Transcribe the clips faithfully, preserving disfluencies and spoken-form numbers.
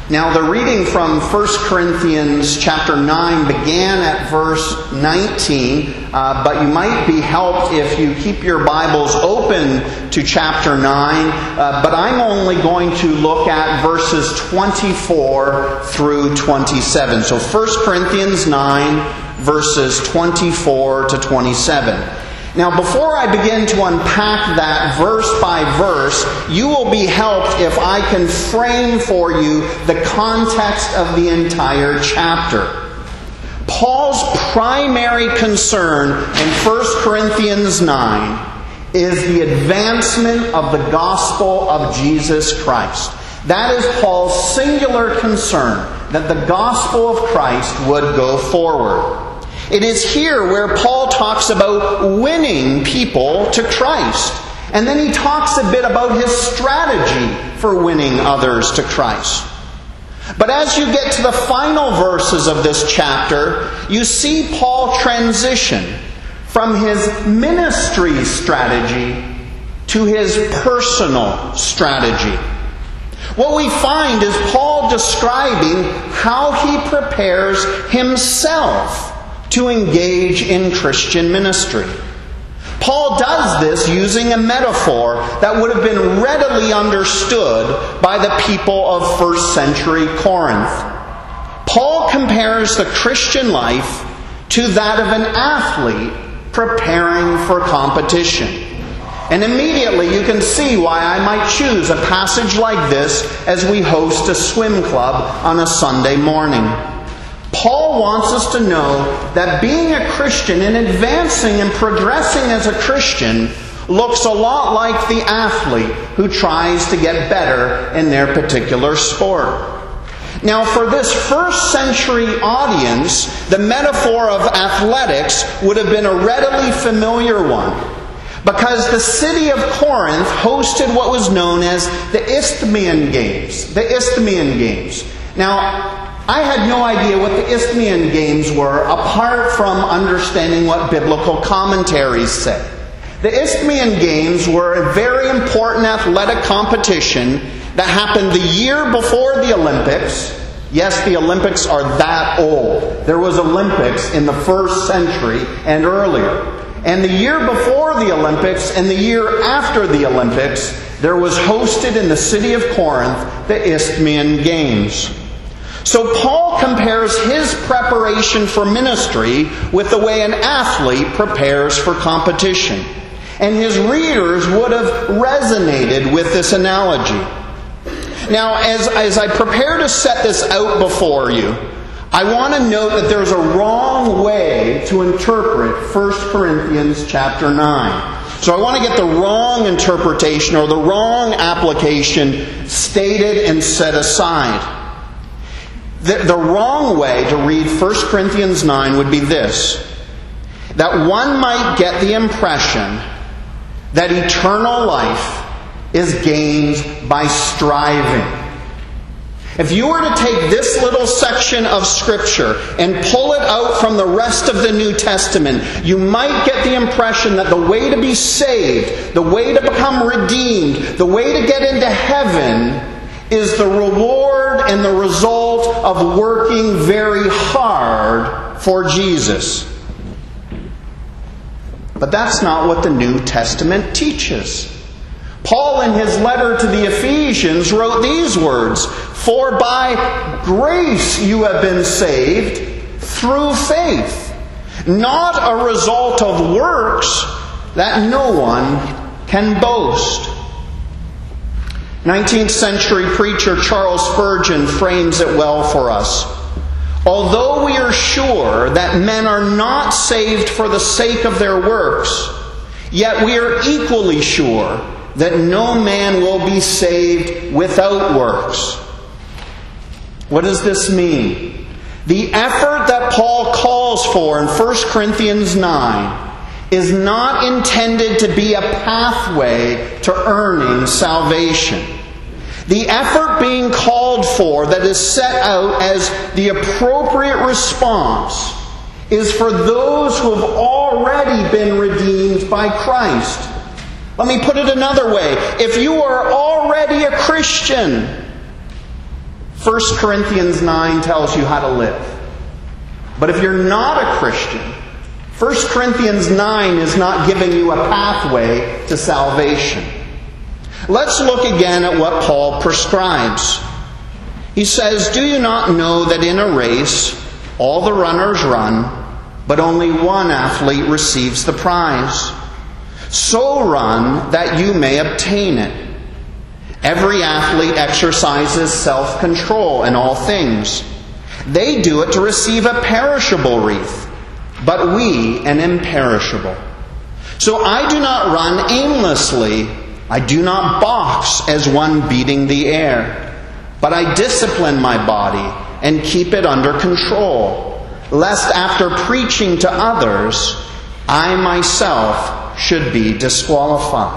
Now, the reading from First Corinthians chapter nine began at verse nineteen, uh, but you might be helped if you keep your Bibles open to chapter nine, uh, but I'm only going to look at verses twenty-four through twenty-seven. So First Corinthians nine, verses twenty-four to twenty-seven. Now, before I begin to unpack that verse by verse, you will be helped if I can frame for you the context of the entire chapter. Paul's primary concern in First Corinthians nine is the advancement of the gospel of Jesus Christ. That is Paul's singular concern, that the gospel of Christ would go forward. It is here where Paul talks about winning people to Christ. And then he talks a bit about his strategy for winning others to Christ. But as you get to the final verses of this chapter, you see Paul transition from his ministry strategy to his personal strategy. What we find is Paul describing how he prepares himself to engage in Christian ministry. Paul does this using a metaphor that would have been readily understood by the people of first century Corinth. Paul compares the Christian life to that of an athlete preparing for competition. And immediately you can see why I might choose a passage like this as we host a swim club on a Sunday morning. Paul wants us to know that being a Christian and advancing and progressing as a Christian looks a lot like the athlete who tries to get better in their particular sport. Now, for this first century audience, the metaphor of athletics would have been a readily familiar one, because the city of Corinth hosted what was known as the Isthmian Games. The Isthmian Games. Now, I had no idea what the Isthmian Games were, apart from understanding what biblical commentaries said. The Isthmian Games were a very important athletic competition that happened the year before the Olympics. Yes, the Olympics are that old. There was Olympics in the first century and earlier. And the year before the Olympics and the year after the Olympics, there was hosted in the city of Corinth the Isthmian Games. So Paul compares his preparation for ministry with the way an athlete prepares for competition. And his readers would have resonated with this analogy. Now, as, as I prepare to set this out before you, I want to note that there's a wrong way to interpret First Corinthians chapter nine. So I want to get the wrong interpretation or the wrong application stated and set aside. The, the wrong way to read First Corinthians nine would be this: that one might get the impression that eternal life is gained by striving. If you were to take this little section of Scripture and pull it out from the rest of the New Testament, you might get the impression that the way to be saved, the way to become redeemed, the way to get into heaven is the reward and the result of working very hard for Jesus. But that's not what the New Testament teaches. Paul, in his letter to the Ephesians, wrote these words: "For by grace you have been saved through faith, not a result of works, that no one can boast." nineteenth century preacher Charles Spurgeon frames it well for us. "Although we are sure that men are not saved for the sake of their works, yet we are equally sure that no man will be saved without works." What does this mean? The effort that Paul calls for in First Corinthians nine is not intended to be a pathway to earning salvation. The effort being called for, that is set out as the appropriate response, is for those who have already been redeemed by Christ. Let me put it another way. If you are already a Christian, First Corinthians nine tells you how to live. But if you're not a Christian, First Corinthians nine is not giving you a pathway to salvation. Let's look again at what Paul prescribes. He says, "Do you not know that in a race all the runners run, but only one athlete receives the prize? So run that you may obtain it. Every athlete exercises self-control in all things. They do it to receive a perishable wreath, but we an imperishable. So I do not run aimlessly. I do not box as one beating the air. But I discipline my body and keep it under control, lest after preaching to others, I myself should be disqualified."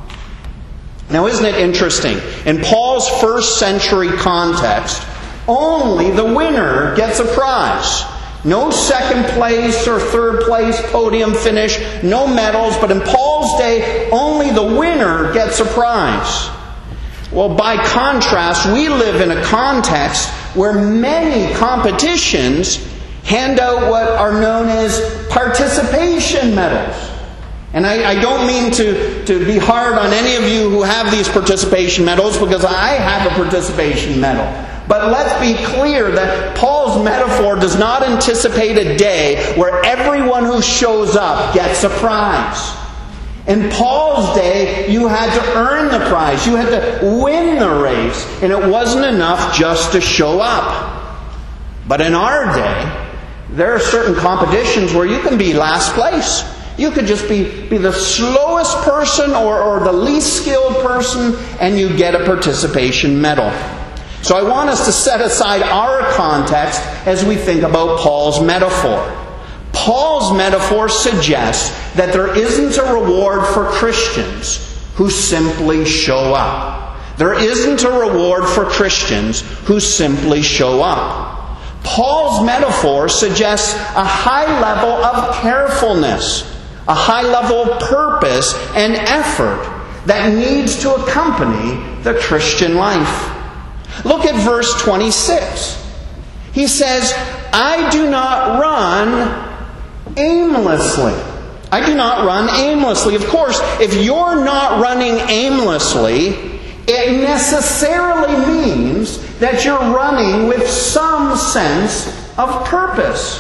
Now, isn't it interesting? In Paul's first century context, only the winner gets a prize. No second place or third place podium finish, no medals, but in Paul's day, only the winner gets a prize. Well, by contrast, we live in a context where many competitions hand out what are known as participation medals. And I, I don't mean to, to be hard on any of you who have these participation medals, because I have a participation medal. But let's be clear that Paul's metaphor does not anticipate a day where everyone who shows up gets a prize. In Paul's day, you had to earn the prize. You had to win the race. And it wasn't enough just to show up. But in our day, there are certain competitions where you can be last place. You could just be, be the slowest person or, or the least skilled person, and you get a participation medal. So I want us to set aside our context as we think about Paul's metaphor. Paul's metaphor suggests that there isn't a reward for Christians who simply show up. There isn't a reward for Christians who simply show up. Paul's metaphor suggests a high level of carefulness, a high level of purpose and effort that needs to accompany the Christian life. Look at verse twenty-six. He says, "I do not run aimlessly." I do not run aimlessly. Of course, if you're not running aimlessly, it necessarily means that you're running with some sense of purpose.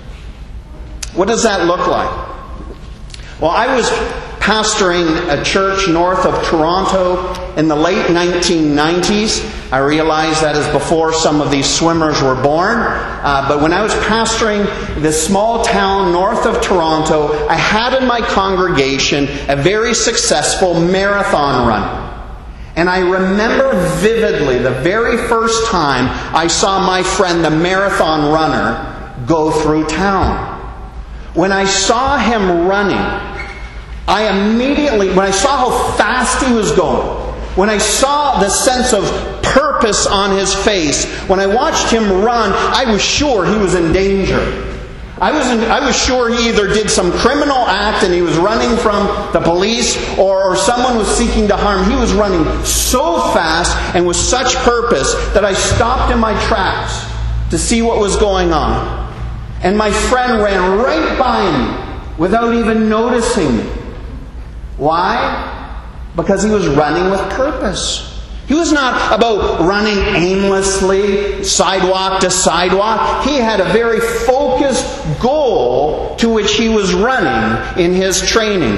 What does that look like? Well, I was pastoring a church north of Toronto in the late nineteen nineties. I realize that is before some of these swimmers were born. Uh, but when I was pastoring this small town north of Toronto, I had in my congregation a very successful marathon run. And I remember vividly the very first time I saw my friend, the marathon runner, go through town. When I saw him running, I immediately, when I saw how fast he was going, when I saw the sense of purpose on his face, when I watched him run, I was sure he was in danger. I was, in, I was sure he either did some criminal act and he was running from the police, or, or someone was seeking to harm. He was running so fast and with such purpose that I stopped in my tracks to see what was going on. And my friend ran right by me without even noticing me. Why? Because he was running with purpose. He was not about running aimlessly, sidewalk to sidewalk. He had a very focused goal to which he was running in his training.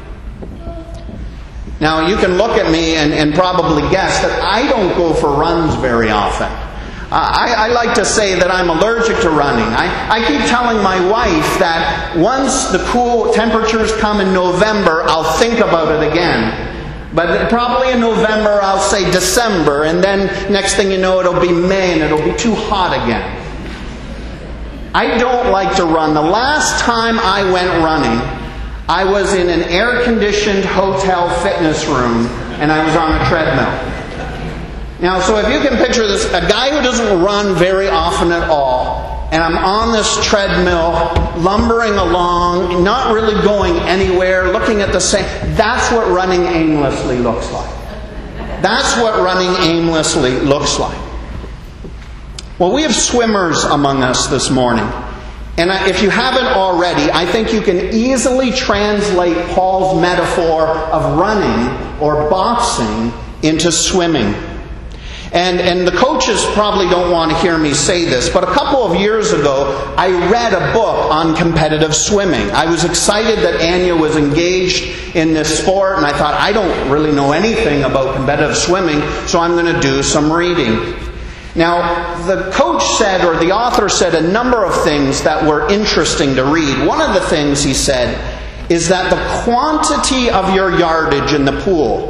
Now, you can look at me and, and probably guess that I don't go for runs very often. I, I like to say that I'm allergic to running. I, I keep telling my wife that once the cool temperatures come in November, I'll think about it again. But probably in November, I'll say December, and then next thing you know, it'll be May, and it'll be too hot again. I don't like to run. The last time I went running, I was in an air-conditioned hotel fitness room, and I was on a treadmill. Now, so if you can picture this, a guy who doesn't run very often at all, and I'm on this treadmill, lumbering along, not really going anywhere, looking at the same, that's what running aimlessly looks like. That's what running aimlessly looks like. Well, we have swimmers among us this morning. And if you haven't already, I think you can easily translate Paul's metaphor of running or boxing into swimming. And, and the coaches probably don't want to hear me say this, but a couple of years ago, I read a book on competitive swimming. I was excited that Anya was engaged in this sport, and I thought, I don't really know anything about competitive swimming, so I'm going to do some reading. Now, the coach said, or the author said, a number of things that were interesting to read. One of the things he said is that the quantity of your yardage in the pool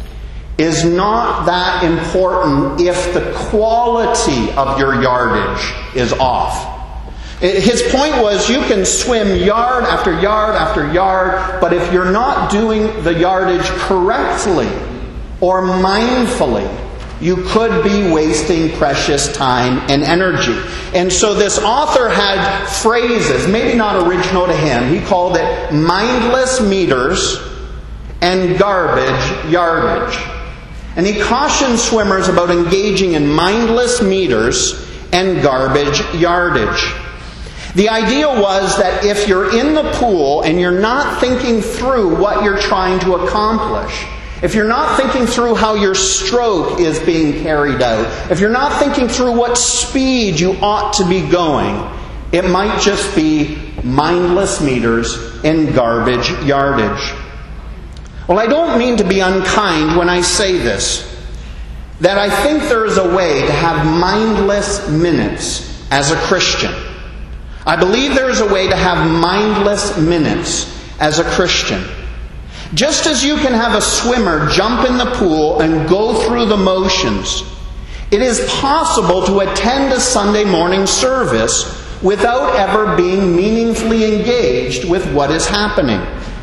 is not that important if the quality of your yardage is off. His point was you can swim yard after yard after yard, but if you're not doing the yardage correctly or mindfully, you could be wasting precious time and energy. And so this author had phrases, maybe not original to him. He called it mindless meters and garbage yardage. And he cautioned swimmers about engaging in mindless meters and garbage yardage. The idea was that if you're in the pool and you're not thinking through what you're trying to accomplish, if you're not thinking through how your stroke is being carried out, if you're not thinking through what speed you ought to be going, it might just be mindless meters and garbage yardage. Well, I don't mean to be unkind when I say this, that I think there is a way to have mindless minutes as a Christian. I believe there is a way to have mindless minutes as a Christian. Just as you can have a swimmer jump in the pool and go through the motions, it is possible to attend a Sunday morning service without ever being meaningfully engaged with what is happening.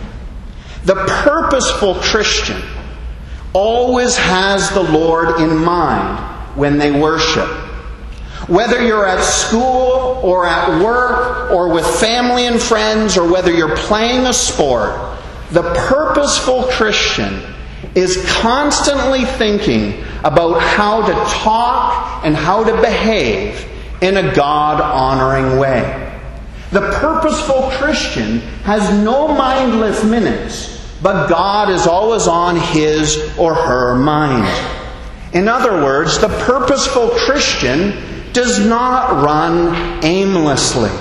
The purposeful Christian always has the Lord in mind when they worship. Whether you're at school or at work or with family and friends or whether you're playing a sport, the purposeful Christian is constantly thinking about how to talk and how to behave in a God-honoring way. The purposeful Christian has no mindless minutes, but God is always on his or her mind. In other words, the purposeful Christian does not run aimlessly.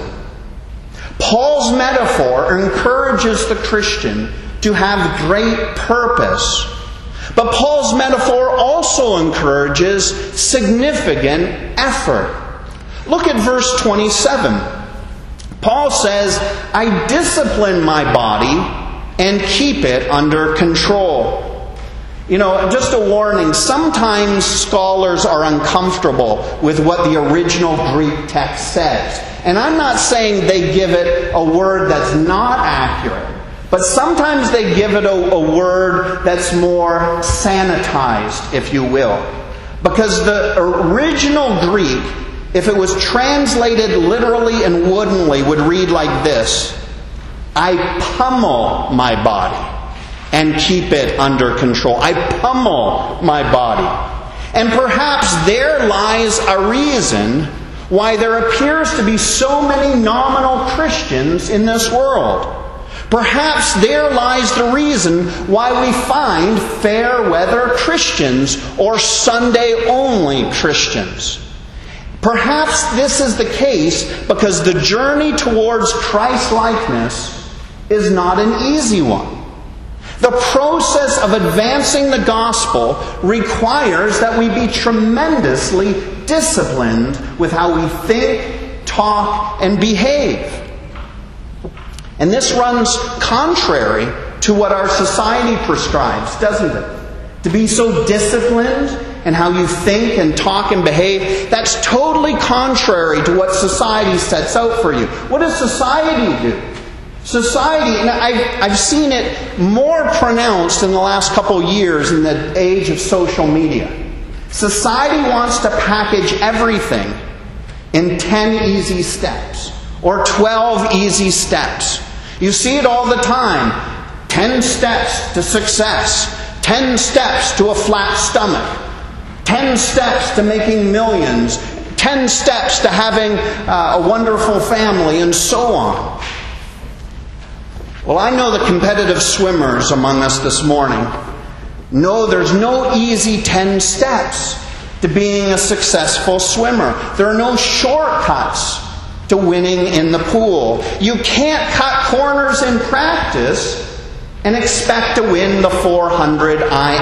Paul's metaphor encourages the Christian to have great purpose. But Paul's metaphor also encourages significant effort. Look at verse twenty-seven. Paul says, I discipline my body and keep it under control. You know, just a warning, sometimes scholars are uncomfortable with what the original Greek text says. And I'm not saying they give it a word that's not accurate, but sometimes they give it a, a word that's more sanitized, if you will. Because the original Greek, if it was translated literally and woodenly, would read like this: I pummel my body and keep it under control. I pummel my body. And perhaps there lies a reason why there appears to be so many nominal Christians in this world. Perhaps there lies the reason why we find fair weather Christians or Sunday-only Christians. Perhaps this is the case because the journey towards Christ-likeness is not an easy one. The process of advancing the gospel requires that we be tremendously disciplined with how we think, talk, and behave. And this runs contrary to what our society prescribes, doesn't it? To be so disciplined in how you think and talk and behave, that's totally contrary to what society sets out for you. What does society do? Society, and I've, I've seen it more pronounced in the last couple years in the age of social media. Society wants to package everything in ten easy steps or twelve easy steps. You see it all the time. ten steps to success. ten steps to a flat stomach. ten steps to making millions. ten ten steps to having uh, a wonderful family, and so on. Well, I know the competitive swimmers among us this morning know there's no easy ten steps to being a successful swimmer. There are no shortcuts to winning in the pool. You can't cut corners in practice and expect to win the four hundred I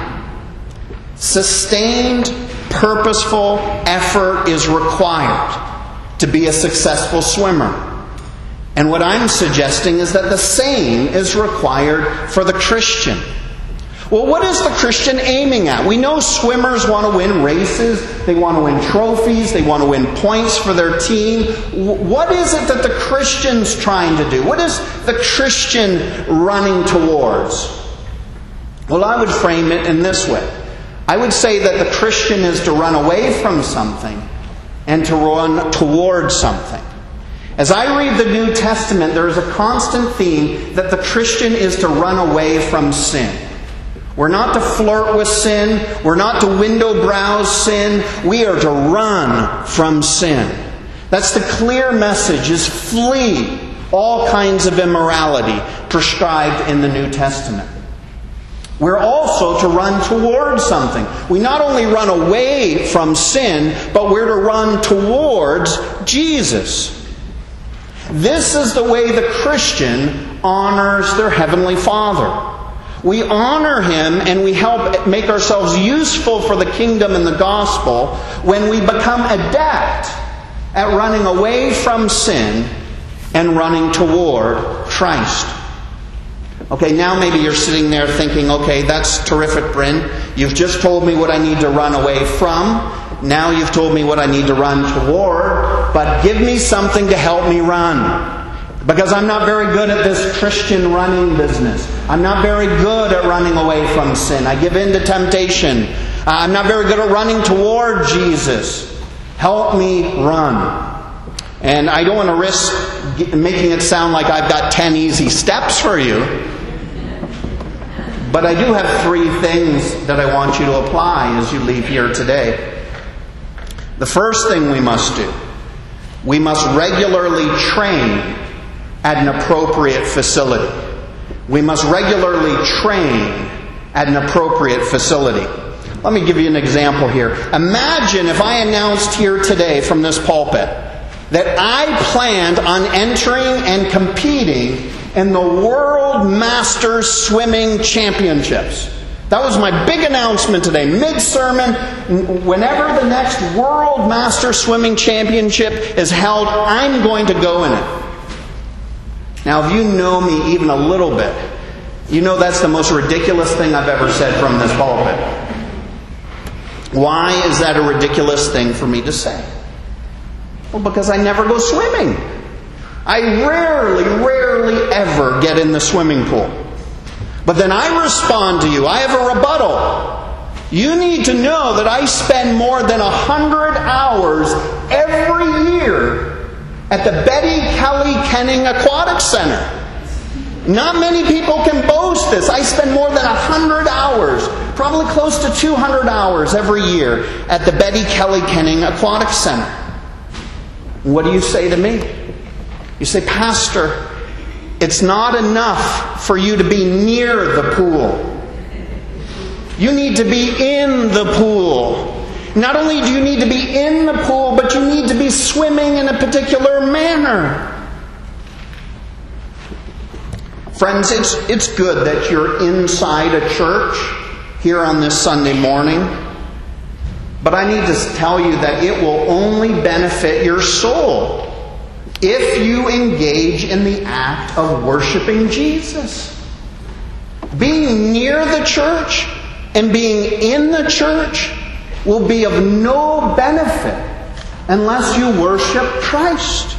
M. Sustained, purposeful effort is required to be a successful swimmer. And what I'm suggesting is that the same is required for the Christian. Well, what is the Christian aiming at? We know swimmers want to win races, they want to win trophies, they want to win points for their team. What is it that the Christian's trying to do? What is the Christian running towards? Well, I would frame it in this way. I would say that the Christian is to run away from something and to run towards something. As I read the New Testament, there is a constant theme that the Christian is to run away from sin. We're not to flirt with sin. We're not to window browse sin. We are to run from sin. That's the clear message, is flee all kinds of immorality prescribed in the New Testament. We're also to run towards something. We not only run away from sin, but we're to run towards Jesus. This is the way the Christian honors their Heavenly Father. We honor Him and we help make ourselves useful for the kingdom and the gospel when we become adept at running away from sin and running toward Christ. Okay, now maybe you're sitting there thinking, okay, that's terrific, Bryn. You've just told me what I need to run away from. Now you've told me what I need to run toward. But give me something to help me run. Because I'm not very good at this Christian running business. I'm not very good at running away from sin. I give in to temptation. I'm not very good at running toward Jesus. Help me run. And I don't want to risk making it sound like I've got ten easy steps for you. But I do have three things that I want you to apply as you leave here today. The first thing we must do, we must regularly train at an appropriate facility. We must regularly train at an appropriate facility. Let me give you an example here. Imagine if I announced here today from this pulpit that I planned on entering and competing in the World Masters Swimming Championships. That was my big announcement today, mid-sermon. Whenever the next World Masters Swimming Championship is held, I'm going to go in it. Now, if you know me even a little bit, you know that's the most ridiculous thing I've ever said from this pulpit. Why is that a ridiculous thing for me to say? Well, because I never go swimming. I rarely, rarely ever get in the swimming pool. But then I respond to you. I have a rebuttal. You need to know that I spend more than a hundred hours every year at the Betty Kelly Kenning Aquatic Center. Not many people can boast this. I spend more than a hundred hours, probably close to two hundred hours every year at the Betty Kelly Kenning Aquatic Center. What do you say to me? You say, Pastor, it's not enough for you to be near the pool. You need to be in the pool. Not only do you need to be in the pool, but you need to be swimming in a particular manner. Friends, it's, it's good that you're inside a church here on this Sunday morning. But I need to tell you that it will only benefit your soul if you engage in the act of worshiping Jesus. Being near the church and being in the church will be of no benefit unless you worship Christ.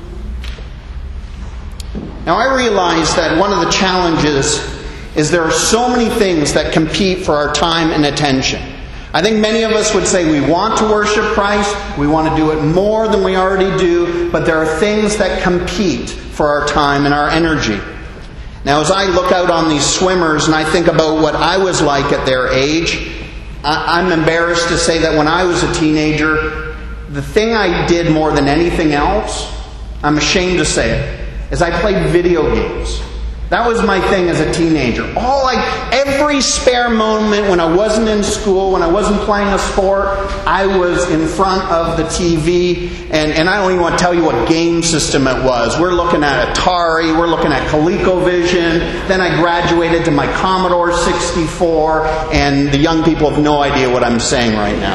Now, I realize that one of the challenges is there are so many things that compete for our time and attention. I think many of us would say we want to worship Christ, we want to do it more than we already do, but there are things that compete for our time and our energy. Now, as I look out on these swimmers and I think about what I was like at their age, I'm embarrassed to say that when I was a teenager, the thing I did more than anything else, I'm ashamed to say it, is I played video games. That was my thing as a teenager. All like every spare moment when I wasn't in school, when I wasn't playing a sport, I was in front of the T V, and, and I don't even want to tell you what game system it was. We're looking at Atari, we're looking at ColecoVision, then I graduated to my Commodore sixty-four, and the young people have no idea what I'm saying right now.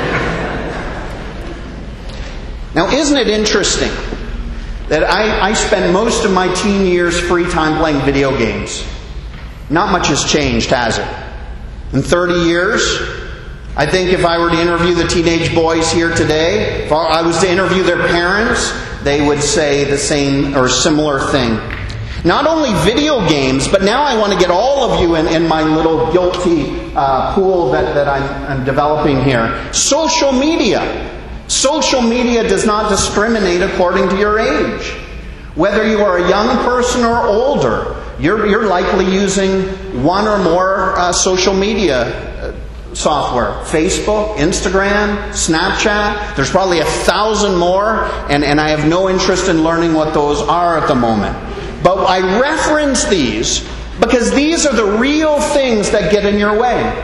Now, isn't it interesting that I, I spent most of my teen years free time playing video games? Not much has changed, has it? In thirty years, I think if I were to interview the teenage boys here today, if I was to interview their parents, they would say the same or similar thing. Not only video games, but now I want to get all of you in, in my little guilty uh, pool that, that I'm, I'm developing here. Social media. Social media does not discriminate according to your age. Whether you are a young person or older, you're, you're likely using one or more uh, social media uh, software. Facebook, Instagram, Snapchat. There's probably a thousand more, and, and I have no interest in learning what those are at the moment. But I reference these because these are the real things that get in your way.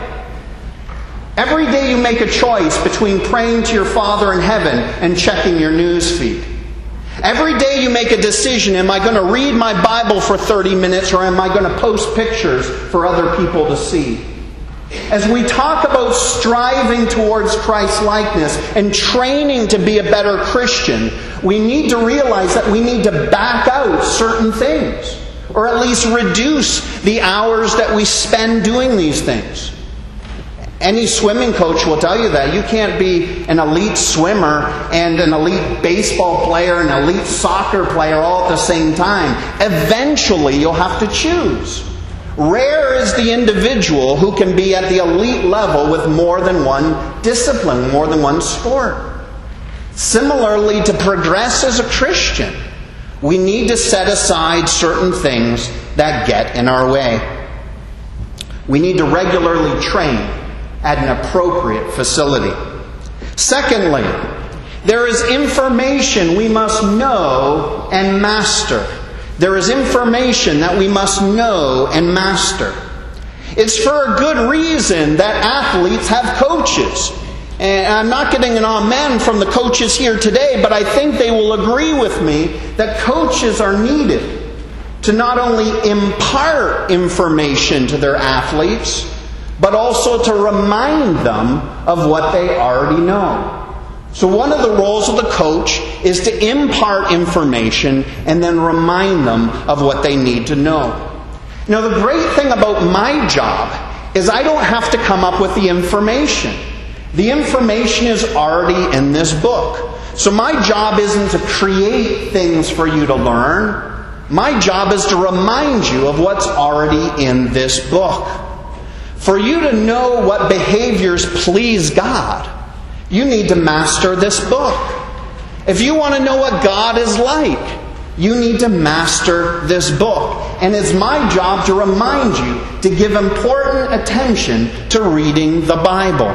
Every day you make a choice between praying to your Father in heaven and checking your news feed. Every day you make a decision, am I going to read my Bible for thirty minutes or am I going to post pictures for other people to see? As we talk about striving towards Christ-likeness and training to be a better Christian, we need to realize that we need to back out certain things, or at least reduce the hours that we spend doing these things. Any swimming coach will tell you that. You can't be an elite swimmer and an elite baseball player and an elite soccer player all at the same time. Eventually, you'll have to choose. Rare is the individual who can be at the elite level with more than one discipline, more than one sport. Similarly, to progress as a Christian, we need to set aside certain things that get in our way. We need to regularly train at an appropriate facility. Secondly, there is information we must know and master. There is information that we must know and master. It's for a good reason that athletes have coaches. And I'm not getting an amen from the coaches here today, but I think they will agree with me that coaches are needed to not only impart information to their athletes, but also to remind them of what they already know. So one of the roles of the coach is to impart information and then remind them of what they need to know. Now, the great thing about my job is I don't have to come up with the information. The information is already in this book. So my job isn't to create things for you to learn. My job is to remind you of what's already in this book. For you to know what behaviors please God, you need to master this book. If you want to know what God is like, you need to master this book. And it's my job to remind you to give important attention to reading the Bible.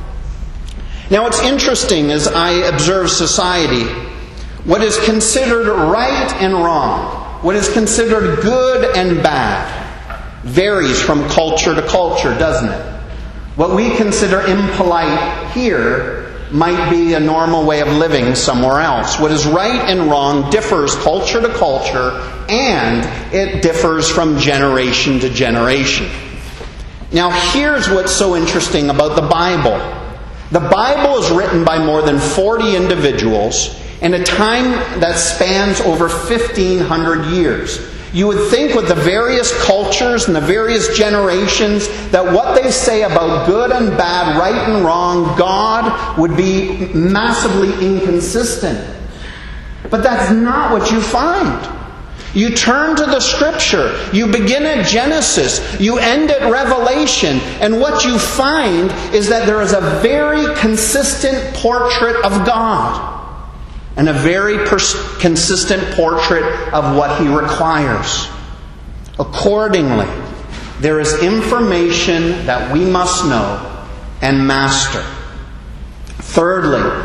Now, it's interesting as I observe society, what is considered right and wrong, what is considered good and bad, varies from culture to culture, doesn't it? What we consider impolite here might be a normal way of living somewhere else. What is right and wrong differs culture to culture, and it differs from generation to generation. Now, here's what's so interesting about the Bible. The Bible is written by more than forty individuals in a time that spans over fifteen hundred years. You would think with the various cultures and the various generations that what they say about good and bad, right and wrong, God would be massively inconsistent. But that's not what you find. You turn to the Scripture. You begin at Genesis. You end at Revelation. And what you find is that there is a very consistent portrait of God. And a very pers- consistent portrait of what He requires. Accordingly, there is information that we must know and master. Thirdly,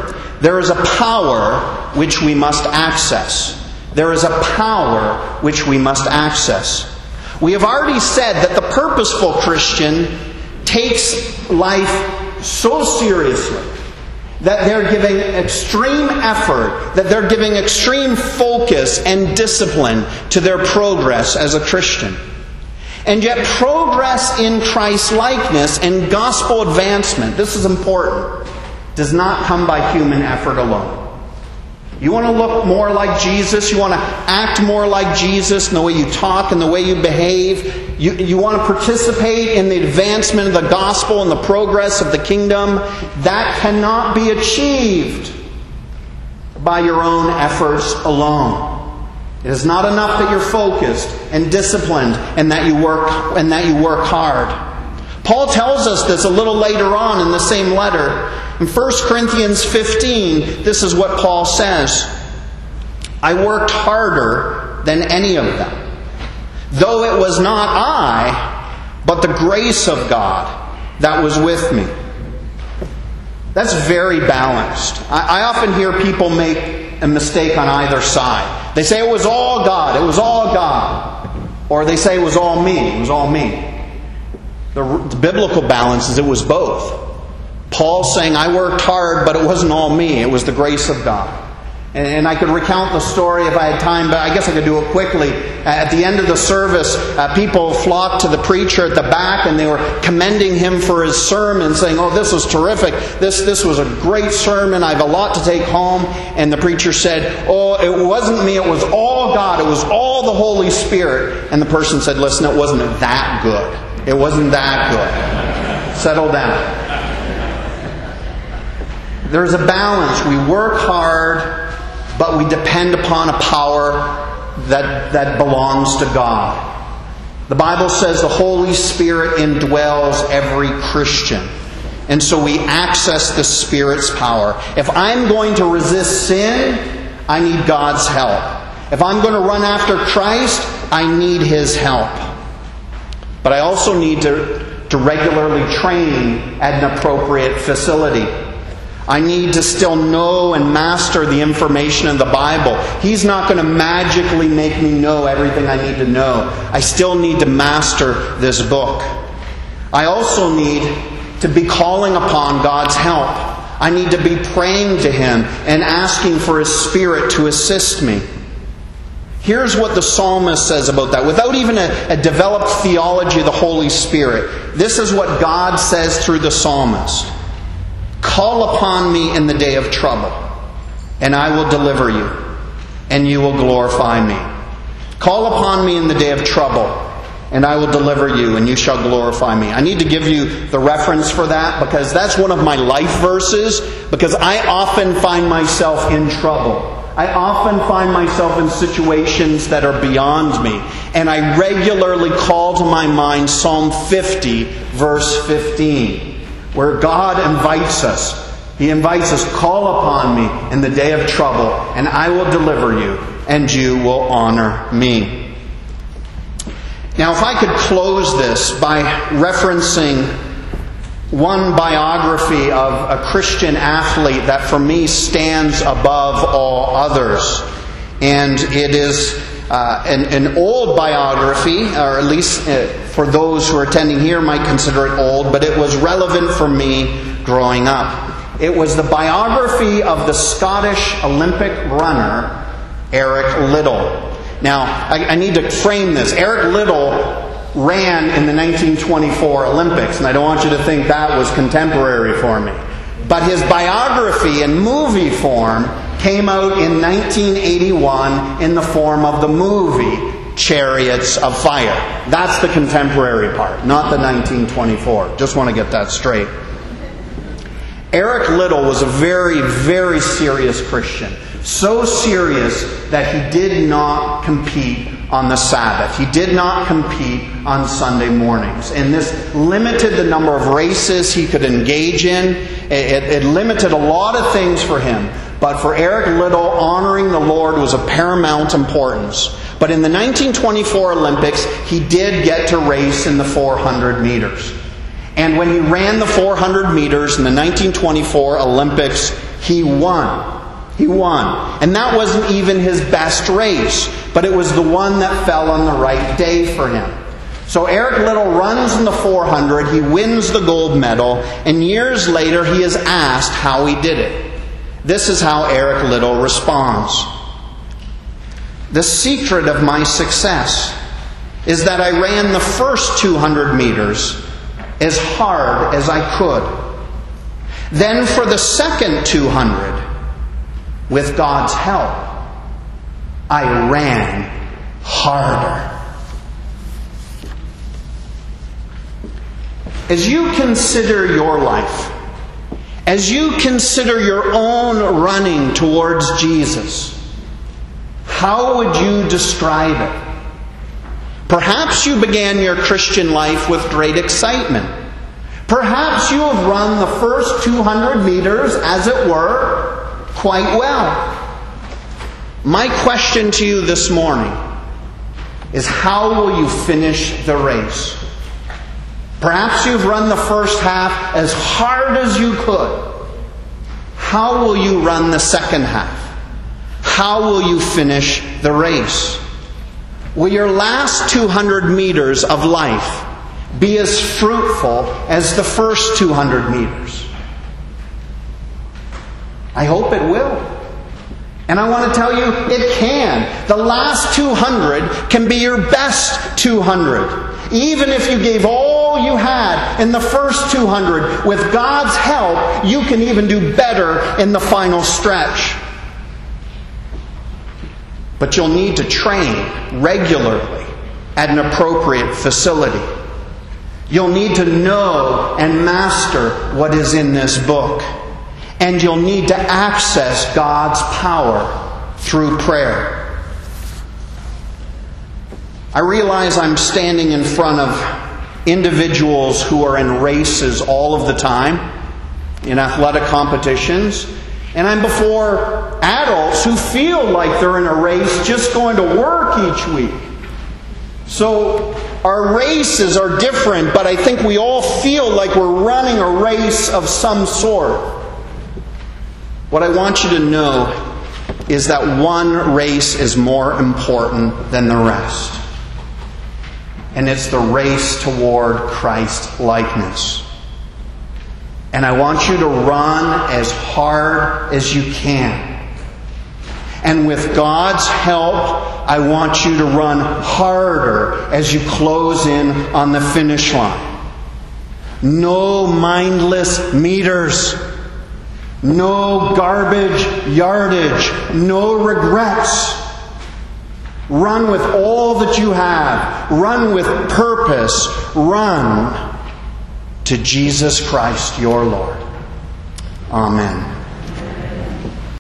There is a power which we must access. There is a power which we must access. We have already said that the purposeful Christian takes life so seriously that they're giving extreme effort, that they're giving extreme focus and discipline to their progress as a Christian. And yet progress in Christ-likeness and gospel advancement, this is important, does not come by human effort alone. You want to look more like Jesus, you want to act more like Jesus in the way you talk and the way you behave, you, you want to participate in the advancement of the gospel and the progress of the kingdom, that cannot be achieved by your own efforts alone. It is not enough that you're focused and disciplined and that you work and that you work hard. Paul tells us this a little later on in the same letter. In First Corinthians fifteen, this is what Paul says. I worked harder than any of them, though it was not I, but the grace of God that was with me. That's very balanced. I, I often hear people make a mistake on either side. They say it was all God, it was all God. Or they say it was all me, it was all me. The, the biblical balance is it was both. Paul's saying, I worked hard, but it wasn't all me. It was the grace of God. And, and I could recount the story if I had time, but I guess I could do it quickly. At the end of the service, uh, people flocked to the preacher at the back, and they were commending him for his sermon, saying, oh, this was terrific. This, this was a great sermon. I have a lot to take home. And the preacher said, oh, it wasn't me. It was all God. It was all the Holy Spirit. And the person said, listen, it wasn't that good. It wasn't that good. Settle down. There's a balance. We work hard, but we depend upon a power that, that belongs to God. The Bible says the Holy Spirit indwells every Christian. And so we access the Spirit's power. If I'm going to resist sin, I need God's help. If I'm going to run after Christ, I need His help. But I also need to, to regularly train at an appropriate facility. I need to still know and master the information in the Bible. He's not going to magically make me know everything I need to know. I still need to master this book. I also need to be calling upon God's help. I need to be praying to Him and asking for His Spirit to assist me. Here's what the psalmist says about that. Without even a, a developed theology of the Holy Spirit, this is what God says through the psalmist. Call upon me in the day of trouble, and I will deliver you, and you will glorify me. Call upon me in the day of trouble, and I will deliver you, and you shall glorify me. I need to give you the reference for that, because that's one of my life verses, because I often find myself in trouble. I often find myself in situations that are beyond me. And I regularly call to my mind Psalm fifty, verse fifteen, where God invites us. He invites us, call upon me in the day of trouble, and I will deliver you, and you will honor me. Now, if I could close this by referencing one biography of a Christian athlete that for me stands above all others. And it is uh, an, an old biography, or at least uh, for those who are attending here might consider it old, but it was relevant for me growing up. It was the biography of the Scottish Olympic runner, Eric Liddell. Now, I, I need to frame this. Eric Liddell ran in the nineteen twenty-four Olympics, and I don't want you to think that was contemporary for me. But his biography in movie form came out in nineteen eighty-one in the form of the movie Chariots of Fire. That's the contemporary part, not the nineteen twenty-four. Just want to get that straight. Eric Liddell was a very, very serious Christian. So serious that he did not compete on the Sabbath. He did not compete on Sunday mornings. And this limited the number of races he could engage in. It, it limited a lot of things for him. But for Eric Liddell, honoring the Lord was of paramount importance. But in the nineteen twenty-four Olympics, he did get to race in the four hundred meters. And when he ran the four hundred meters in the nineteen twenty-four Olympics, he won. He won. And that wasn't even his best race, but it was the one that fell on the right day for him. So Eric Liddell runs in the four hundred, he wins the gold medal, and years later he is asked how he did it. This is how Eric Liddell responds. The secret of my success is that I ran the first two hundred meters as hard as I could. Then for the second two hundred, with God's help, I ran harder. As you consider your life, as you consider your own running towards Jesus, how would you describe it? Perhaps you began your Christian life with great excitement. Perhaps you have run the first two hundred meters, as it were, quite well. My question to you this morning is, how will you finish the race? Perhaps you've run the first half as hard as you could. How will you run the second half? How will you finish the race? Will your last two hundred meters of life be as fruitful as the first two hundred meters? I hope it will. And I want to tell you, it can. The last two hundred can be your best two hundred. Even if you gave all you had in the first two hundred, with God's help, you can even do better in the final stretch. But you'll need to train regularly at an appropriate facility. You'll need to know and master what is in this book. And you'll need to access God's power through prayer. I realize I'm standing in front of individuals who are in races all of the time, in athletic competitions. And I'm before adults who feel like they're in a race just going to work each week. So our races are different, but I think we all feel like we're running a race of some sort. What I want you to know is that one race is more important than the rest. And it's the race toward Christ-likeness. And I want you to run as hard as you can. And with God's help, I want you to run harder as you close in on the finish line. No mindless meters. No garbage yardage. No regrets. Run with all that you have. Run with purpose. Run to Jesus Christ, your Lord. Amen.